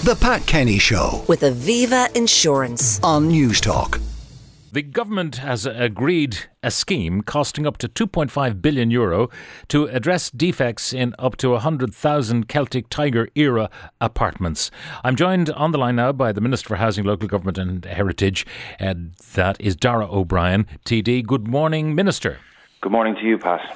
The Pat Kenny Show with Aviva Insurance on News Talk. The government has agreed a scheme costing up to €2.5 billion to address defects in up to 100,000 Celtic Tiger era apartments. I'm joined on the line now by the Minister for Housing, Local Government and Heritage. That is Darragh O'Brien, TD. Good morning, Minister. Good morning to you, Pat.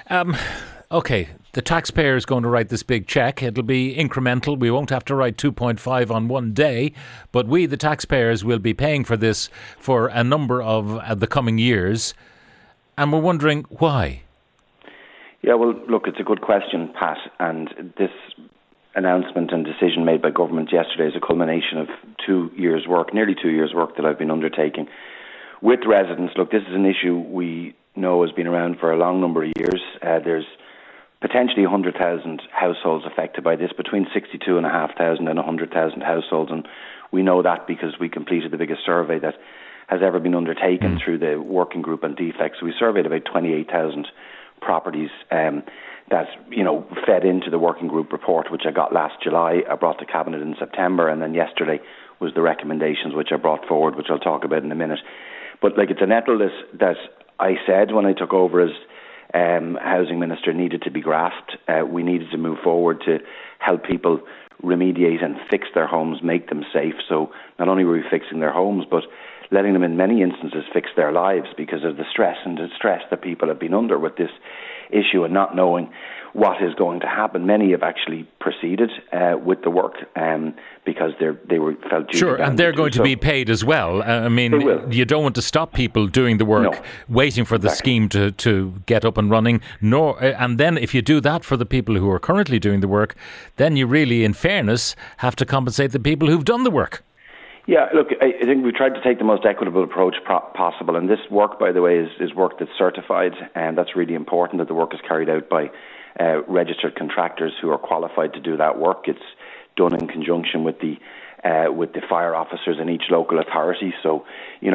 OK, the taxpayer is going to write this big cheque. It'll be incremental. We won't have to write 2.5 on one day, but we, the taxpayers, will be paying for this for a number of the coming years. And we're wondering why. Yeah, well, look, it's a good question, Pat. And this announcement and decision made by government yesterday is a culmination of 2 years' work, nearly 2 years' work that I've been undertaking with residents. Look, this is an issue we know has been around for a long number of years. There's potentially 100,000 households affected by this, between 62,500 and 100,000 households. And we know that because we completed the biggest survey that has ever been undertaken through the working group on defects. We surveyed about 28,000 properties that, fed into the working group report, which I got last July. I brought to Cabinet in September, and then yesterday was the recommendations which I brought forward, which I'll talk about in a minute. But it's a nettle that I said when I took over as Housing Minister needed to be grasped. We needed to move forward to help people remediate and fix their homes, make them safe. So not only were we fixing their homes, but letting them in many instances fix their lives because of the stress and distress that people have been under with this issue and not knowing what is going to happen. Many have actually proceeded with the work because they were felt due. Sure, and they're going to be paid as well. You don't want to stop people doing the work, waiting for the scheme to get up and running. And then if you do that for the people who are currently doing the work, then you really, in fairness, have to compensate the people who've done the work. Yeah, look, I think we tried to take the most equitable approach possible. And this work, by the way, is work that's certified. And that's really important, that the work is carried out by registered contractors who are qualified to do that work. It's done in conjunction with the fire officers in each local authority. So,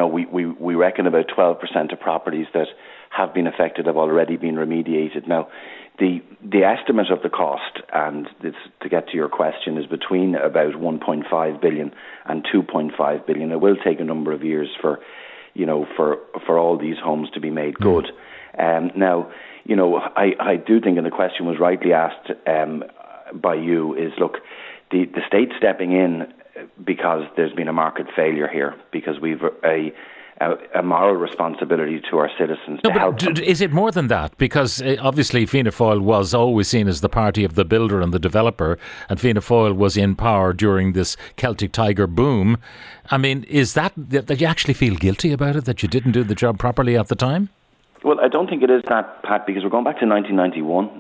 we reckon about 12% of properties that have been affected have already been remediated. Now, the estimate of the cost, and this, to get to your question, is between about 1.5 billion and 2.5 billion. It will take a number of years for all these homes to be made good. Now, I do think, and the question was rightly asked by you, is look, the state stepping in because there's been a market failure here, because we've a moral responsibility to our citizens to help them. Is it more than that? Because obviously Fianna Fáil was always seen as the party of the builder and the developer, and Fianna Fáil was in power during this Celtic Tiger boom. I mean, is that you actually feel guilty about it, that you didn't do the job properly at the time? Well, I don't think it is that, Pat, because we're going back to 1991.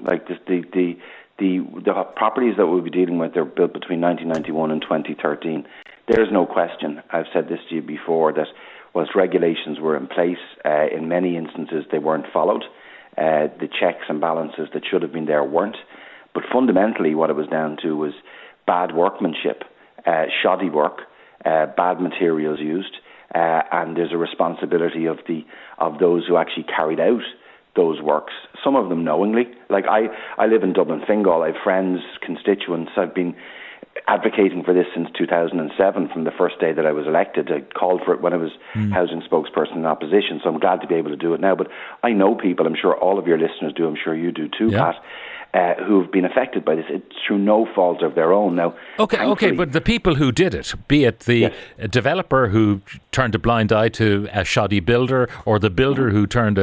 The properties that we'll be dealing with, they're built between 1991 and 2013. There's no question, I've said this to you before, that whilst regulations were in place, in many instances they weren't followed. The checks and balances that should have been there weren't. But fundamentally what it was down to was bad workmanship, shoddy work, bad materials used, and there's a responsibility of those who actually carried out those works, some of them knowingly. I live in Dublin Fingal. I have friends, constituents. I've been advocating for this since 2007, from the first day that I was elected. I called for it when I was housing spokesperson in opposition, so I'm glad to be able to do it now. But I know people, I'm sure all of your listeners do, I'm sure you do too, Pat, who've been affected by this. It's through no fault of their own. Now, Okay, but the people who did it, be it the developer who turned a blind eye to a shoddy builder, or the builder who turned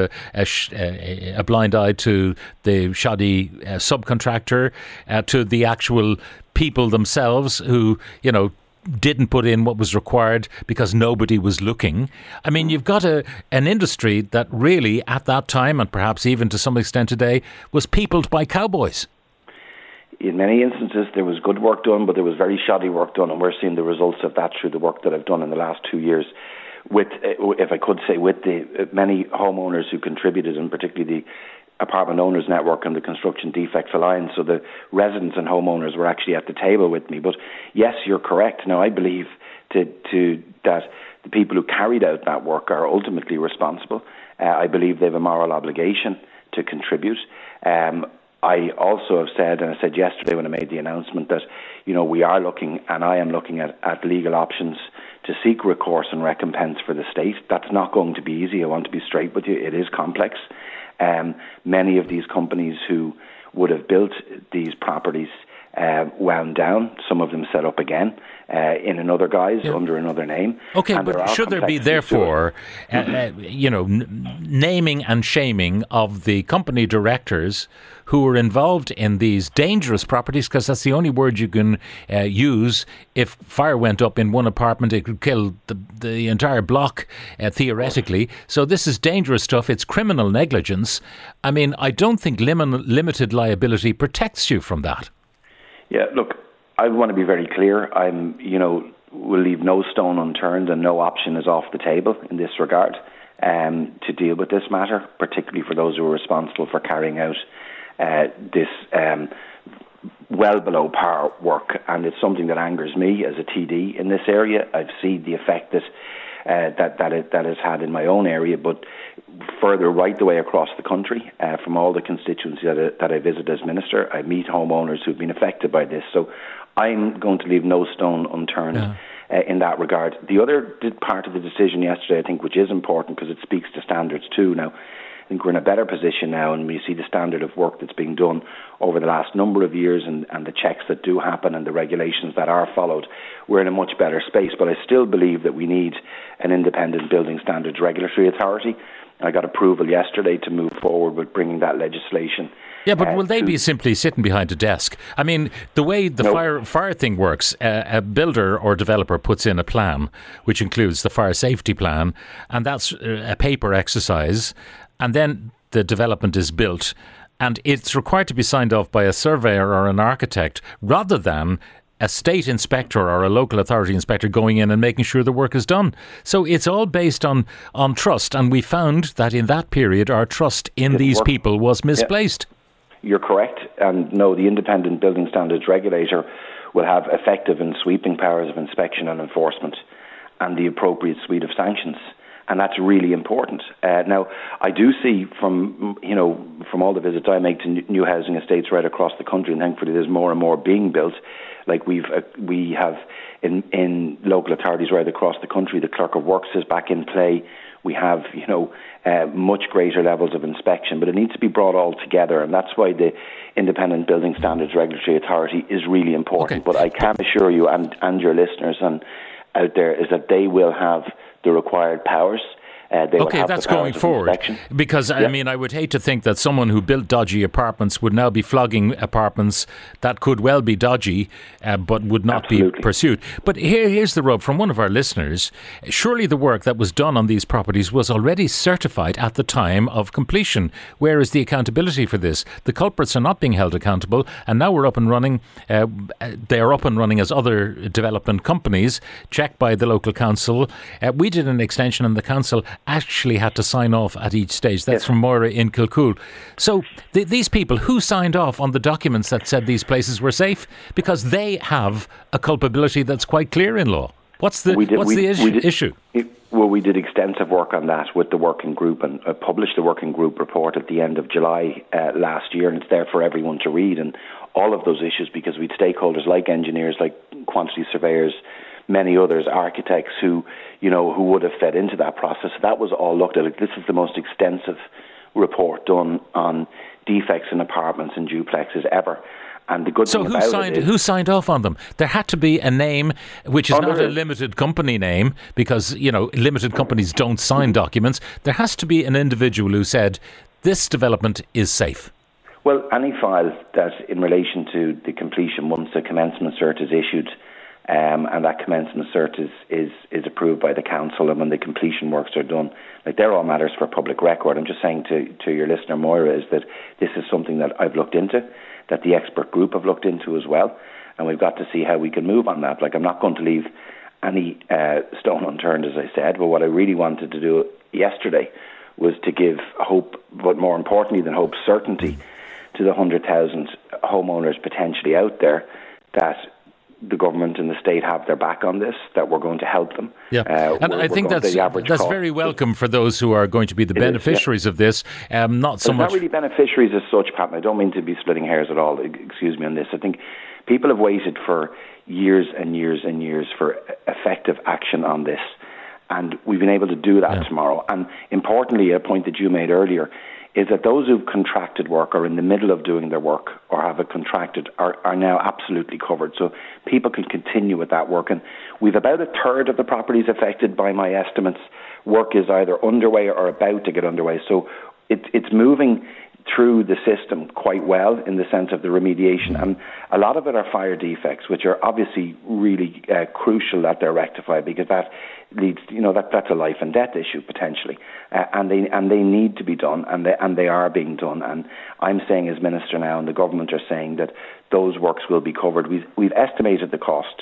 a blind eye to the shoddy subcontractor, to the actual people themselves who, didn't put in what was required because nobody was looking. I mean, you've got an industry that really, at that time, and perhaps even to some extent today, was peopled by cowboys. In many instances, there was good work done, but there was very shoddy work done, and we're seeing the results of that through the work that I've done in the last 2 years with, if I could say, with the many homeowners who contributed, and particularly the Apartment Owners Network and the Construction Defects Alliance. So the residents and homeowners were actually at the table with me. But yes, you're correct. Now, I believe that the people who carried out that work are ultimately responsible. I believe they have a moral obligation to contribute. I also have said, and I said yesterday when I made the announcement, that we are looking, and I am looking at legal options to seek recourse and recompense for the state. That's not going to be easy. I want to be straight with you. It is complex. Many of these companies who would have built these properties wound down. Some of them set up again in another guise, under another name. Okay, but should there be therefore, naming and shaming of the company directors who were involved in these dangerous properties, because that's the only word you can use. If fire went up in one apartment, it could kill the entire block, theoretically. So this is dangerous stuff. It's criminal negligence. I mean, I don't think limited liability protects you from that. Yeah, look, I want to be very clear. We'll leave no stone unturned and no option is off the table in this regard to deal with this matter, particularly for those who are responsible for carrying out this well below par work. And it's something that angers me as a TD in this area. I've seen the effect that has had in my own area, but further right the way across the country, from all the constituencies that I visit as Minister, I meet homeowners who've been affected by this. So I'm going to leave no stone unturned in that regard. The other part of the decision yesterday, I think, which is important because it speaks to standards too. Now, I think we're in a better position now, and we see the standard of work that's being done over the last number of years and the checks that do happen and the regulations that are followed. We're in a much better space, but I still believe that we need an independent building standards regulatory authority. I got approval yesterday to move forward with bringing that legislation. Yeah, but will they be simply sitting behind a desk? I mean, the way the fire thing works, a builder or developer puts in a plan, which includes the fire safety plan, and that's a paper exercise, and then the development is built, and it's required to be signed off by a surveyor or an architect, rather than a state inspector or a local authority inspector going in and making sure the work is done. So it's all based on trust, and we found that in that period our trust in these people was misplaced. Yeah. You're correct, and no, the independent building standards regulator will have effective and sweeping powers of inspection and enforcement and the appropriate suite of sanctions. And that's really important. Now, I do see from all the visits I make to new housing estates right across the country, and thankfully there's more and more being built. Like we have in local authorities right across the country, the Clerk of Works is back in play. We have, much greater levels of inspection, but it needs to be brought all together, and that's why the Independent Building Standards Regulatory Authority is really important. Okay. But I can assure you and your listeners and out there is that they will have the required powers. That's going forward. Because, I mean, I would hate to think that someone who built dodgy apartments would now be flogging apartments that could well be dodgy, but would not be pursued. But here's the rub from one of our listeners. Surely the work that was done on these properties was already certified at the time of completion. Where is the accountability for this? The culprits are not being held accountable, and now we're up and running. They are up and running as other development companies, checked by the local council. We did an extension, and the council actually had to sign off at each stage. That's from Moira in Kilcool. So these people, who signed off on the documents that said these places were safe? Because they have a culpability that's quite clear in law. What's the issue? Well, we did extensive work on that with the working group and published the working group report at the end of July last year, and it's there for everyone to read. And all of those issues, because we had stakeholders like engineers, like quantity surveyors, many others, architects who would have fed into that process. That was all looked at. This is the most extensive report done on defects in apartments and duplexes ever. And the good thing about it is, who signed off on them? There had to be a name, which is not a limited company name, because limited companies don't sign documents. There has to be an individual who said this development is safe. Well, any file that in relation to the completion, once the commencement cert is issued, and that commencement cert is approved by the council, and when the completion works are done, like they're all matters for public record. I'm just saying to your listener Moira is that this is something that I've looked into, that the expert group have looked into as well, and we've got to see how we can move on that. Like, I'm not going to leave any stone unturned, as I said, but what I really wanted to do yesterday was to give hope, but more importantly than hope, certainty to the 100,000 homeowners potentially out there that the government and the state have their back on this, that we're going to help them. Yeah, and I think that's very welcome for those who are going to be the beneficiaries of this. Not so much. Not really beneficiaries as such, Pat, and I don't mean to be splitting hairs at all. Excuse me on this. I think people have waited for years and years and years for effective action on this, and we've been able to do that tomorrow. And importantly, a point that you made earlier is that those who've contracted work or in the middle of doing their work or have it contracted are now absolutely covered. So people can continue with that work. And we've about a third of the properties affected by my estimates. Work is either underway or about to get underway. So it's moving through the system quite well in the sense of the remediation. And a lot of it are fire defects, which are obviously really crucial that they're rectified, because that leads, that's a life and death issue potentially. And they need to be done, and they are being done. And I'm saying as Minister now, and the government are saying that those works will be covered. We've estimated the cost,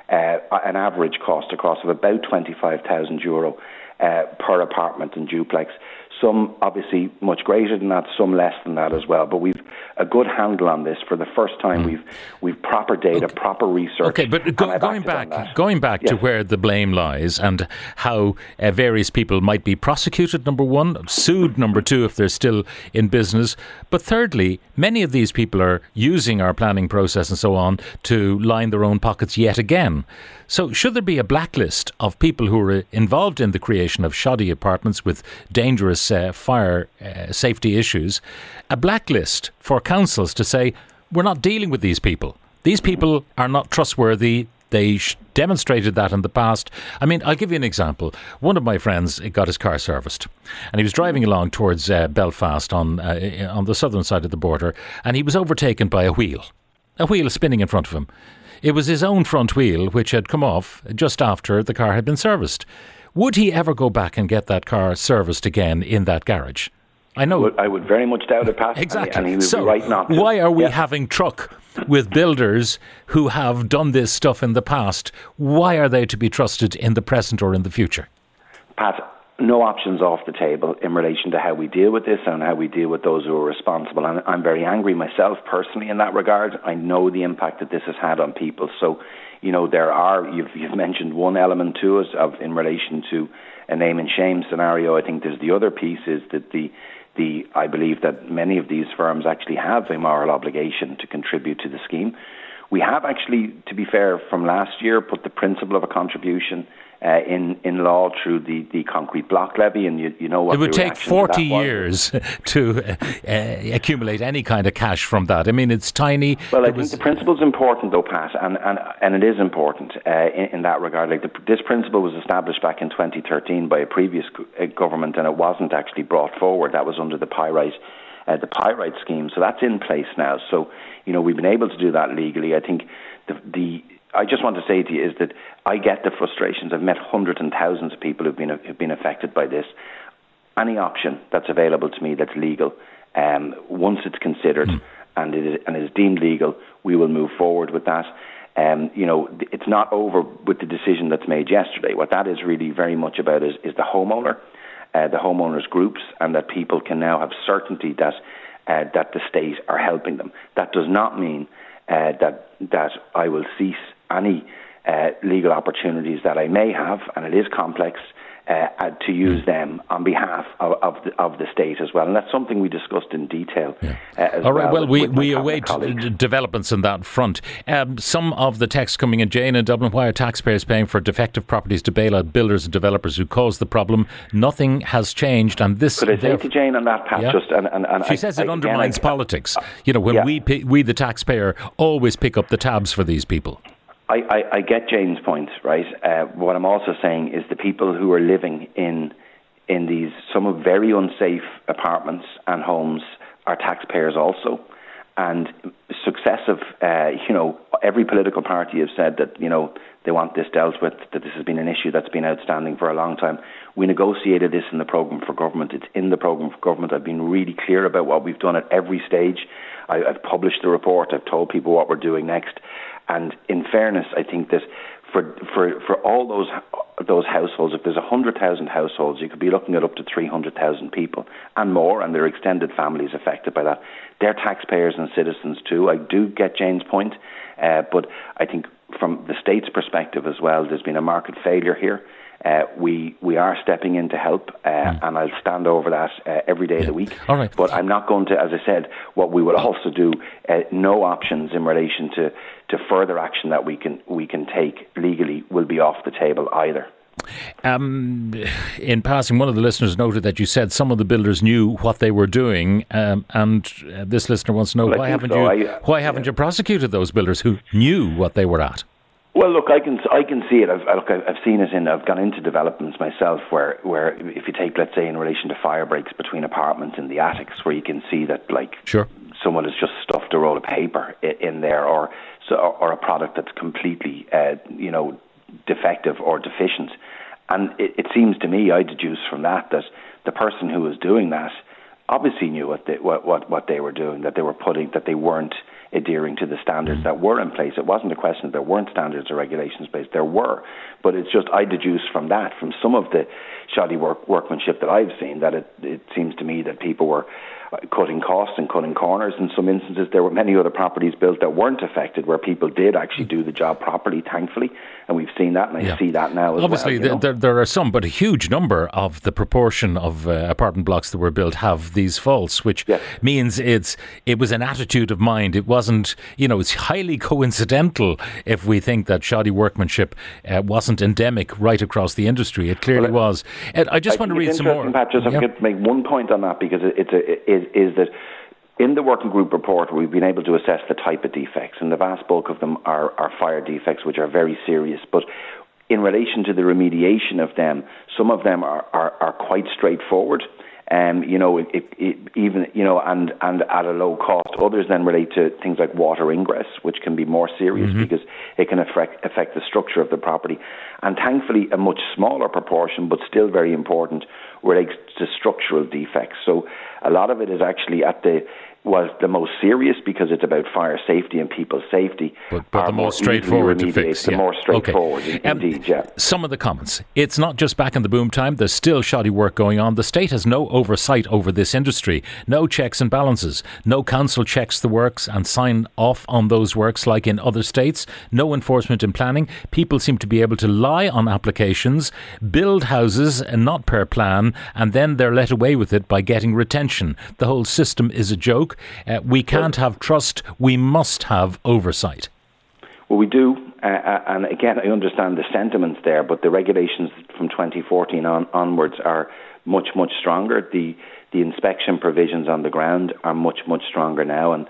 an average cost across of about €25,000 per apartment and duplex. Some obviously much greater than that, some less than that as well. But we've a good handle on this for the first time. We've proper data, proper research. Okay, but going back to where the blame lies and how various people might be prosecuted, number one, sued, number two, if they're still in business. But thirdly, many of these people are using our planning process and so on to line their own pockets yet again. So should there be a blacklist of people who are involved in the creation of shoddy apartments with dangerous fire safety issues, a blacklist for councils to say, we're not dealing with these people. These people are not trustworthy. They demonstrated that in the past. I mean, I'll give you an example. One of my friends got his car serviced, and he was driving along towards Belfast on the southern side of the border, and he was overtaken by a wheel spinning in front of him. It was his own front wheel which had come off just after the car had been serviced. Would he ever go back and get that car serviced again in that garage? I know. I would very much doubt it, Pat. Exactly. And he would be right not to. Why are we having truck with builders who have done this stuff in the past? Why are they to be trusted in the present or in the future? Pat, no options off the table in relation to how we deal with this and how we deal with those who are responsible. And I'm very angry myself personally in that regard. I know the impact that this has had on people. So, you've mentioned one element to us in relation to a name and shame scenario. I think there's the other piece is that I believe that many of these firms actually have a moral obligation to contribute to the scheme. We have actually, to be fair, from last year put the principle of a contribution in law through the concrete block levy, and you know what it would take 40 years to accumulate any kind of cash from that. I mean, it's tiny. Well, I think the principle is important, though, Pat, and it is important in that regard. Like this principle was established back in 2013 by a previous government, and it wasn't actually brought forward. That was under the Pyrite scheme, so that's in place now. So we've been able to do that legally. I think I just want to say to you is that I get the frustrations. I've met hundreds and thousands of people who've been affected by this. Any option that's available to me that's legal, once it's considered and is deemed legal, we will move forward with that. It's not over with the decision that's made yesterday. What that is really very much about is the homeowner, the homeowners groups, and that people can now have certainty that the state are helping them. That does not mean that I will cease any legal opportunities that I may have, and it is complex, to use them on behalf of the state as well. And that's something we discussed in detail. All right, well, we await developments on that front. Some of the text coming in, Jane in Dublin, why are taxpayers paying for defective properties to bail out builders and developers who caused the problem? Nothing has changed. And this, could I say to Jane on that, Pat? Yeah. She says it undermines politics. When we, the taxpayer, always pick up the tabs for these people. I get Jane's point, right? What I'm also saying is the people who are living in these some very unsafe apartments and homes are taxpayers also. And successive, every political party has said that, they want this dealt with, that this has been an issue that's been outstanding for a long time. We negotiated this in the programme for government. It's in the programme for government. I've been really clear about what we've done at every stage. I've published the report. I've told people what we're doing next. And in fairness, I think that for all those households, if there's 100,000 households, you could be looking at up to 300,000 people and more, and their extended families affected by that. They're taxpayers and citizens too. I do get Jane's point, but I think from the state's perspective as well, there's been a market failure here. We are stepping in to help, and I'll stand over that every day of the week. All right. But I'm not going to, as I said, what we will also do, no options in relation to further action that we can take legally will be off the table either. In passing, one of the listeners noted that you said some of the builders knew what they were doing, and this listener wants to know why haven't you prosecuted those builders who knew what they were at? Well, look, I can see it. I've seen it I've gone into developments myself where if you take, let's say, in relation to fire breaks between apartments in the attics, where you can see that someone has just stuffed a roll of paper in there, or a product that's completely defective or deficient, and it seems to me, I deduce from that the person who was doing that obviously knew what they were doing, that they weren't adhering to the standards that were in place. It wasn't a question that there weren't standards or regulations in place. There were. But it's just, I deduce from that, from some of the shoddy workmanship that I've seen, that it seems to me that people were cutting costs and cutting corners. In some instances, there were many other properties built that weren't affected, where people did actually do the job properly, thankfully. And we've seen that, and I see that now as Obviously, well. there are some, but a huge number of the proportion of apartment blocks that were built have these faults, which means it was an attitude of mind. It wasn't, it's highly coincidental if we think that shoddy workmanship wasn't endemic right across the industry. It clearly was. I just want to read some more. Pat, just to make one point on that, because is that in the working group report, we've been able to assess the type of defects, and the vast bulk of them are fire defects, which are very serious. But in relation to the remediation of them, some of them are quite straightforward. And at a low cost. Others then relate to things like water ingress, which can be more serious because it can affect the structure of the property. And thankfully, a much smaller proportion, but still very important, relates to structural defects. So a lot of it is actually was the most serious, because it's about fire safety and people's safety. But the most straightforward to fix. The more straightforward, indeed, Some of the comments. It's not just back in the boom time. There's still shoddy work going on. The state has no oversight over this industry. No checks and balances. No council checks the works and sign off on those works like in other states. No enforcement in planning. People seem to be able to lie on applications, build houses and not per plan, and then they're let away with it by getting retention. The whole system is a joke. We can't have trust. We must have oversight. Well, we do. And again, I understand the sentiments there, but the regulations from 2014 onwards are much, much stronger. The inspection provisions on the ground are much, much stronger now. And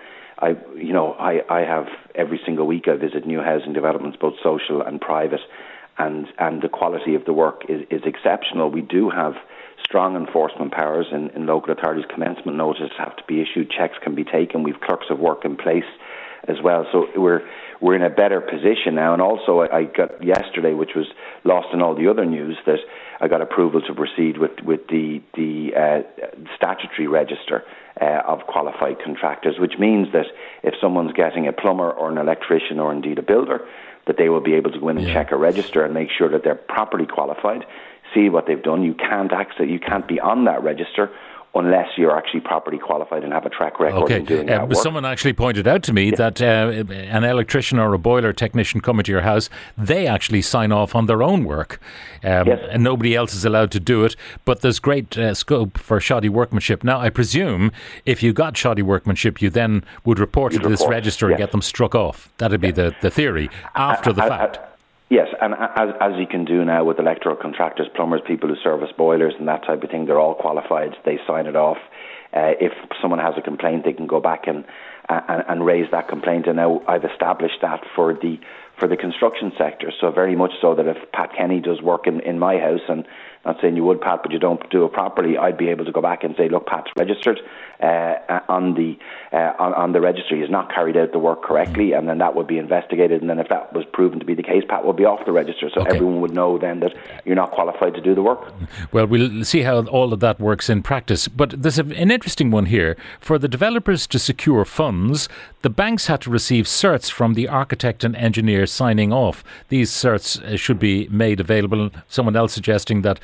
I have every single week I visit new housing developments, both social and private, and the quality of the work is exceptional. We do have strong enforcement powers in local authorities. Commencement notices have to be issued, checks can be taken. We've clerks of work in place as well. So we're in a better position now. And also I got yesterday, which was lost in all the other news, that I got approval to proceed with the statutory register of qualified contractors, which means that if someone's getting a plumber or an electrician or indeed a builder, that they will be able to go in and check a register and make sure that they're properly qualified, see what they've done. You can't be on that register unless you're actually properly qualified and have a track record in doing that work. Someone actually pointed out to me that an electrician or a boiler technician coming to your house, they actually sign off on their own work, and nobody else is allowed to do it. But there's great scope for shoddy workmanship. Now, I presume if you got shoddy workmanship, you then would report it to this register and get them struck off. That'd be the theory after the fact. Yes, and as you can do now with electrical contractors, plumbers, people who service boilers and that type of thing, they're all qualified. They sign it off. If someone has a complaint, they can go back and raise that complaint. And now I've established that for the construction sector. So very much so that if Pat Kenny does work in my house, and not saying you would, Pat, but you don't do it properly, I'd be able to go back and say, look, Pat's registered on the registry. He's not carried out the work correctly, and then that would be investigated. And then if that was proven to be the case, Pat would be off the register. So everyone would know then that you're not qualified to do the work. Well, we'll see how all of that works in practice. But there's an interesting one here. For the developers to secure funds, the banks had to receive certs from the architect and engineer signing off. These certs should be made available. Someone else suggesting that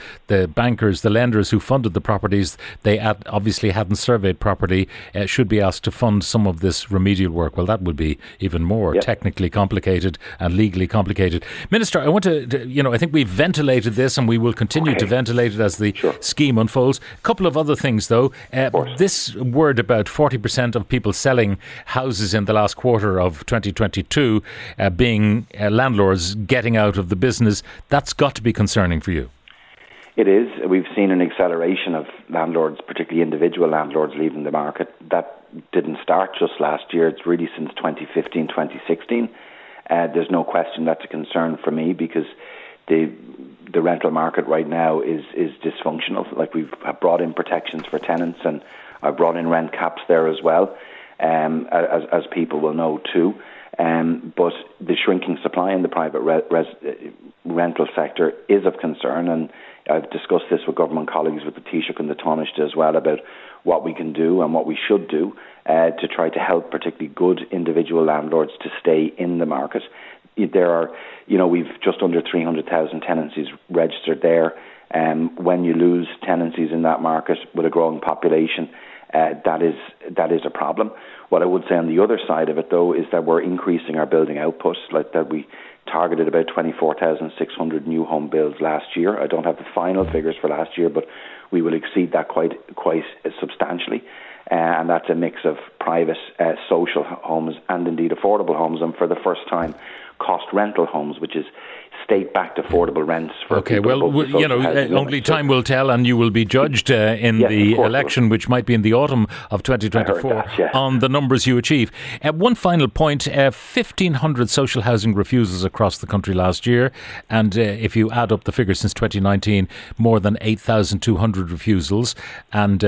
the bankers, the lenders who funded the properties, they obviously hadn't surveyed properly, should be asked to fund some of this remedial work. Well, that would be even more technically complicated and legally complicated. Minister, I want to, I think we've ventilated this and we will continue to ventilate it as the scheme unfolds. A couple of other things, though. This word about 40% of people selling houses in the last quarter of 2022 being landlords getting out of the business, that's got to be concerning for you. It is. We've seen an acceleration of landlords, particularly individual landlords, leaving the market. That didn't start just last year. It's really since 2015, 2016. There's no question that's a concern for me, because the rental market right now is dysfunctional. Like, we've brought in protections for tenants, and I've brought in rent caps there as well, as people will know too. But the shrinking supply in the private rental sector is of concern, and I've discussed this with government colleagues, with the Taoiseach and the Taoiseach as well, about what we can do and what we should do to try to help particularly good individual landlords to stay in the market. There are, we've just under 300,000 tenancies registered there. When you lose tenancies in that market with a growing population, that is a problem. What I would say on the other side of it, though, is that we're increasing our building output. Like that, we targeted about 24,600 new home builds last year. I don't have the final figures for last year, but we will exceed that quite substantially. And that's a mix of private social homes and indeed affordable homes, and for the first time, cost rental homes, which is state-backed affordable rents for only time will tell, and you will be judged in the election, which might be in the autumn of 2024, on the numbers you achieve. One final point, 1,500 social housing refusals across the country last year, and if you add up the figures since 2019, more than 8,200 refusals, and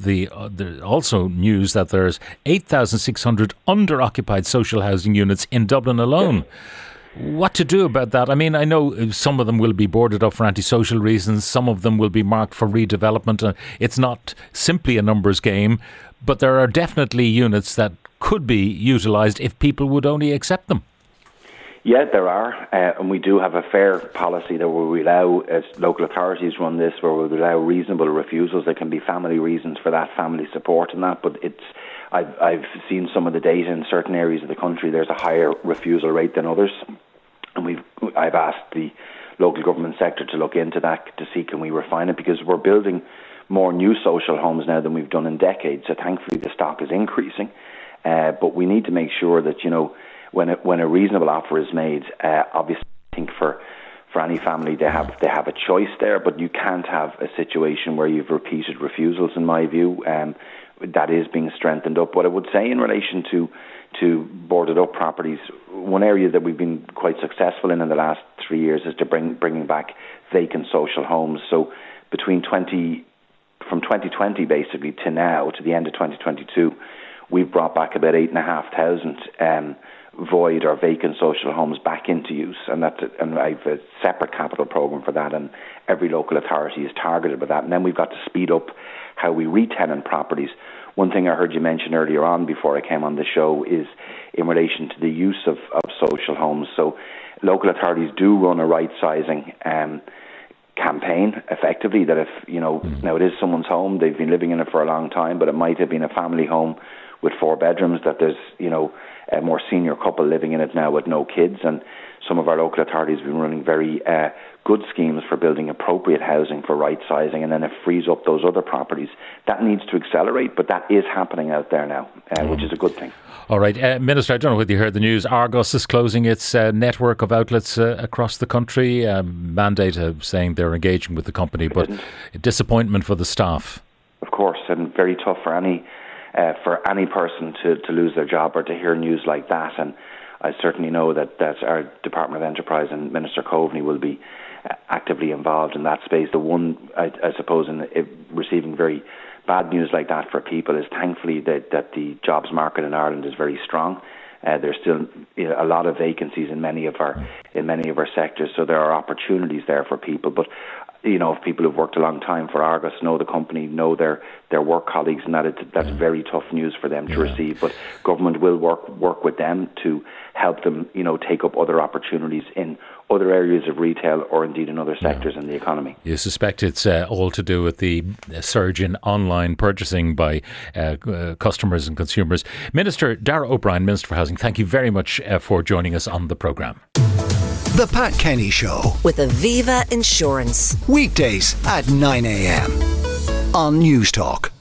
also news that there's 8,600 under-occupied social housing units in Dublin alone. What to do about that? I mean, I know some of them will be boarded up for antisocial reasons. Some of them will be marked for redevelopment. It's not simply a numbers game, but there are definitely units that could be utilised if people would only accept them. Yeah, there are. And we do have a fair policy that we allow, as local authorities run this, where we allow reasonable refusals. There can be family reasons for that, family support and that, but I've seen some of the data in certain areas of the country. There's a higher refusal rate than others, and I've asked the local government sector to look into that to see can we refine it, because we're building more new social homes now than we've done in decades. So thankfully the stock is increasing, but we need to make sure that when a reasonable offer is made, obviously I think for any family they have a choice there, but you can't have a situation where you've repeated refusals, in my view. That is being strengthened up. What I would say in relation to boarded up properties, one area that we've been quite successful in the last 3 years is to bringing back vacant social homes. So from 2020 basically to now, to the end of 2022, we've brought back about 8,500 void or vacant social homes back into use, and I've a separate capital programme for that, and every local authority is targeted with that. And then we've got to speed up how we re-tenant properties. One thing I heard you mention earlier on before I came on the show is in relation to the use of social homes. So local authorities do run a right-sizing campaign effectively, that if, now it is someone's home, they've been living in it for a long time, but it might have been a family home with 4 bedrooms, that there's, a more senior couple living in it now with no kids. And some of our local authorities have been running very good schemes for building appropriate housing for right sizing, and then it frees up those other properties. That needs to accelerate, but that is happening out there now, which is a good thing. All right. Minister, I don't know whether you heard the news. Argos is closing its network of outlets across the country. Mandate saying they're engaging with the company, but a disappointment for the staff. Of course, and very tough for any person to lose their job or to hear news like that. And I certainly know that our Department of Enterprise and Minister Coveney will be actively involved in that space. The one, I suppose, in receiving very bad news like that for people is thankfully that the jobs market in Ireland is very strong. There's still a lot of vacancies in many of our sectors, so there are opportunities there for people. But if people who've worked a long time for Argos know the company, know their work colleagues, and that's very tough news for them to receive. But government will work with them to help them, take up other opportunities in other areas of retail or indeed in other sectors in the economy. You suspect it's all to do with the surge in online purchasing by customers and consumers. Minister Darragh O'Brien, Minister for Housing, thank you very much for joining us on the programme. The Pat Kenny Show with Aviva Insurance. weekdays at 9 a.m. on News Talk.